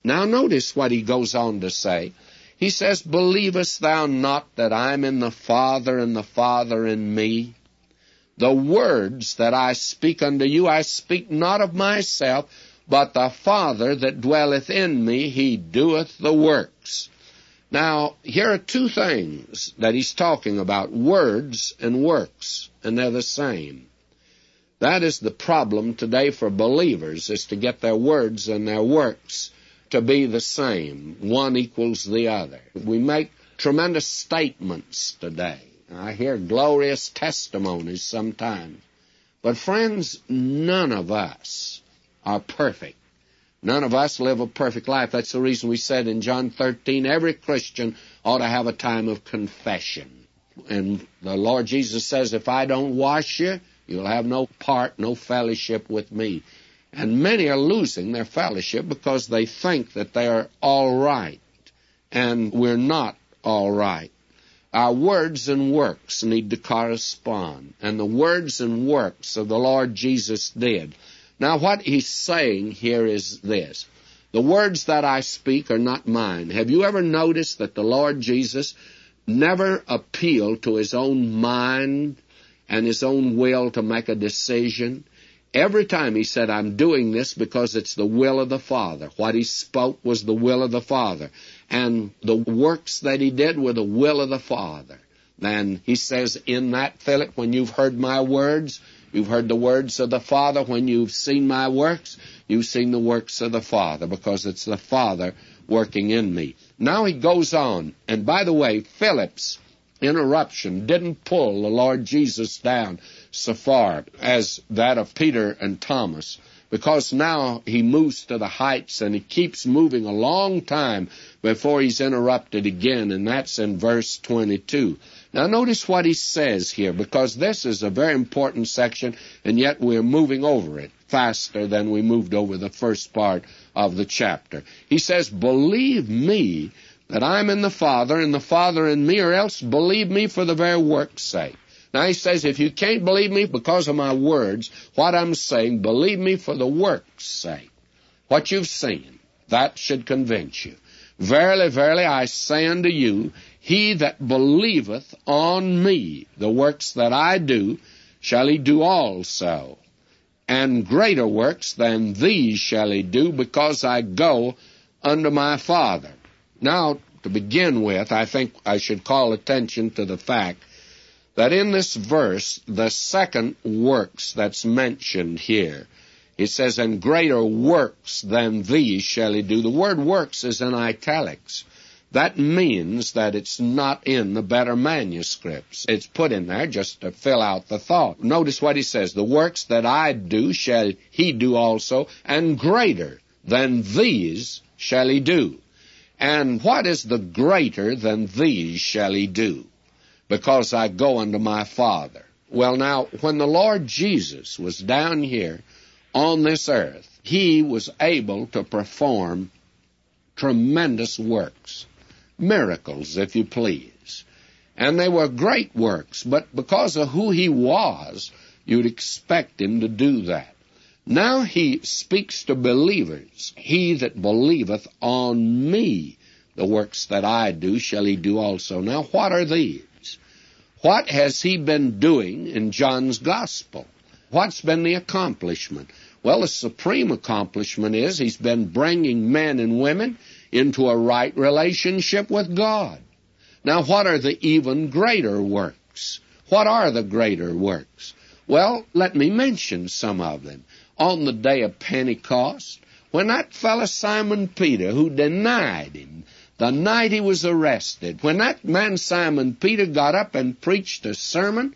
Now notice what he goes on to say. He says, believest thou not that I am in the Father, and the Father in me? The words that I speak unto you, I speak not of myself, but the Father that dwelleth in me, he doeth the works. Now, here are two things that he's talking about, words and works, and they're the same. That is the problem today for believers, is to get their words and their works to be the same. One equals the other. We make tremendous statements today. I hear glorious testimonies sometimes. But friends, none of us are perfect. None of us live a perfect life. That's the reason we said in John 13, every Christian ought to have a time of confession. And the Lord Jesus says, if I don't wash you, you'll have no part, no fellowship with me. And many are losing their fellowship because they think that they are all right, and we're not all right. Our words and works need to correspond, and the words and works of the Lord Jesus did. Now, what he's saying here is this. The words that I speak are not mine. Have you ever noticed that the Lord Jesus never appealed to his own mind and his own will to make a decision? Every time he said, I'm doing this because it's the will of the Father. What he spoke was the will of the Father. And the works that he did were the will of the Father. Then he says in that, Philip, when you've heard my words, you've heard the words of the Father. When you've seen my works, you've seen the works of the Father, because it's the Father working in me. Now he goes on. And by the way, Philip's interruption didn't pull the Lord Jesus down so far as that of Peter and Thomas, because now he moves to the heights, and he keeps moving a long time before he's interrupted again, and that's in verse 22. Now notice what he says here, because this is a very important section, and yet we're moving over it faster than we moved over the first part of the chapter. He says, believe me that I'm in the Father, and the Father in me, or else believe me for the very work's sake. Now he says, if you can't believe me because of my words, what I'm saying, believe me for the work's sake. What you've seen, that should convince you. Verily, verily, I say unto you, he that believeth on me, the works that I do, shall he do also. And greater works than these shall he do, because I go unto my Father. Now, to begin with, I think I should call attention to the fact that in this verse, the second works that's mentioned here, it says, and greater works than these shall he do. The word works is in italics. That means that it's not in the better manuscripts. It's put in there just to fill out the thought. Notice what he says, the works that I do shall he do also, and greater than these shall he do. And what is the greater than these shall he do? Because I go unto my Father. Well, now, when the Lord Jesus was down here on this earth, he was able to perform tremendous works, miracles, if you please. And they were great works, but because of who he was, you'd expect him to do that. Now he speaks to believers. He that believeth on me, the works that I do, shall he do also. Now, what are these? What has he been doing in John's Gospel? What's been the accomplishment? Well, the supreme accomplishment is he's been bringing men and women into a right relationship with God. Now, what are the even greater works? What are the greater works? Well, let me mention some of them. On the day of Pentecost, when that fellow Simon Peter, who denied him the night he was arrested, when that man Simon Peter got up and preached a sermon,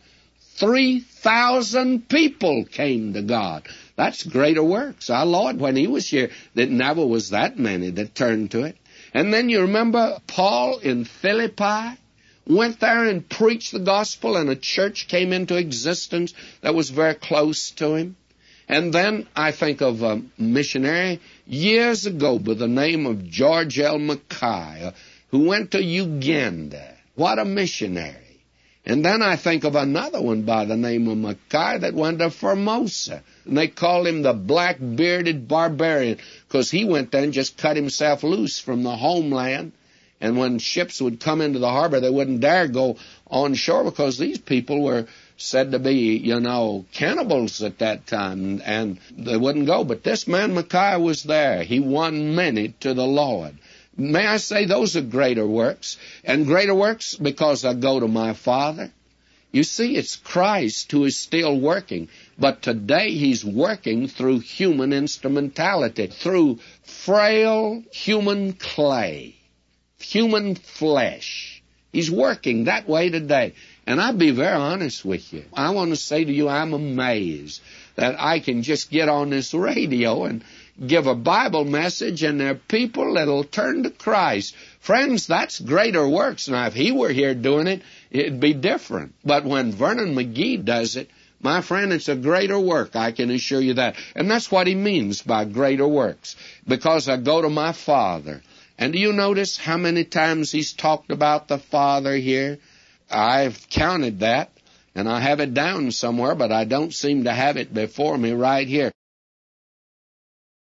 3,000 people came to God. That's greater works. Our Lord, when he was here, there never was that many that turned to it. And then you remember Paul in Philippi went there and preached the gospel, and a church came into existence that was very close to him. And then I think of a missionary years ago by the name of George L. Mackay, who went to Uganda. What a missionary. And then I think of another one by the name of Mackay that went to Formosa. And they called him the black-bearded barbarian because he went there and just cut himself loose from the homeland. And when ships would come into the harbor, they wouldn't dare go on shore because these people were said to be, cannibals at that time, and they wouldn't go. But this man Micaiah was there. He won many to the Lord. May I say those are greater works? And greater works because I go to my Father. You see, it's Christ who is still working. But today he's working through human instrumentality, through frail human clay, human flesh. He's working that way today. And I'll be very honest with you. I want to say to you, I'm amazed that I can just get on this radio and give a Bible message and there are people that'll turn to Christ. Friends, that's greater works. Now, if he were here doing it, it'd be different. But when Vernon McGee does it, my friend, it's a greater work, I can assure you that. And that's what he means by greater works, because I go to my Father. And do you notice how many times he's talked about the Father here? I've counted that, and I have it down somewhere, but I don't seem to have it before me right here.